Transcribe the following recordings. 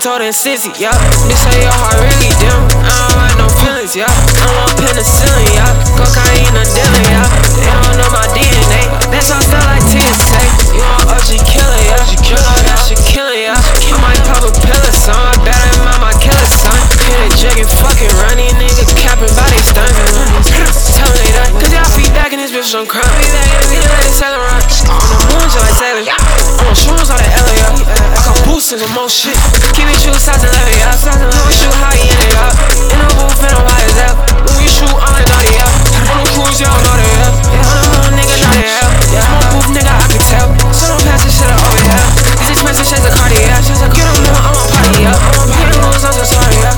told her sissy, yeah. Bitch say your heart really dim. I don't like no feelings, yeah. I'm on penicillin, yeah. Cocaine or dealing, yeah. They don't know my DNA. That's how I feel like TSA. You want OG killer, yeah. You know that shit killing, yeah. I might pop a pill or something. I better than my killer, son. Hit a jig and fucking run. These niggas capping by they stunts. Tell me that. Cause y'all feet back in this bitch on crime. We let it sail around. On the moon, just like sailing. On the shrooms, all the L, yeah. I got boosters with more shit. Keep it true, size 11, yeah. When we shoot how he ended up. In the booth, and I'm high as hell. When we shoot, I'm like naughty, yeah. On the cruise, y'all know that, yeah. On the moon, nigga, naughty, yeah. Smoke booth, nigga, I can tell. So don't pass this shit up over here. These expensive shades of Cartier. Get them more, I'm on party, yeah. Can't lose, I'm so sorry, yeah.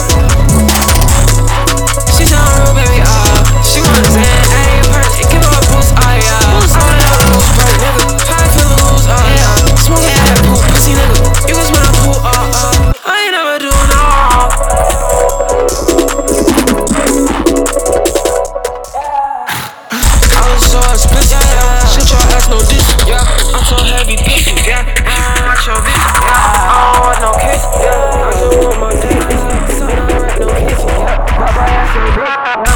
She said I'm real, baby, she wants it, ayy, purse. Give her a boost, yeah. I wanna have a loose break, nigga. High to lose, yeah. Smoking that poop, pussy, nigga. You can smell the poop, I ain't never do no. I was so explicit, yeah. Shit your ass, no diss, yeah. I'm so heavy, bitch, yeah. I don't watch your bitch, yeah. I don't want no kiss, yeah. I just want my dick, yeah. So I don't want no kiss, yeah. Bye-bye, ass in the bitch, yeah.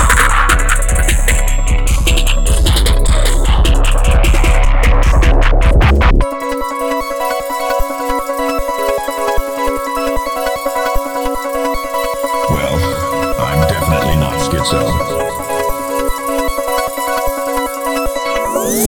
Well, I'm definitely not schizo.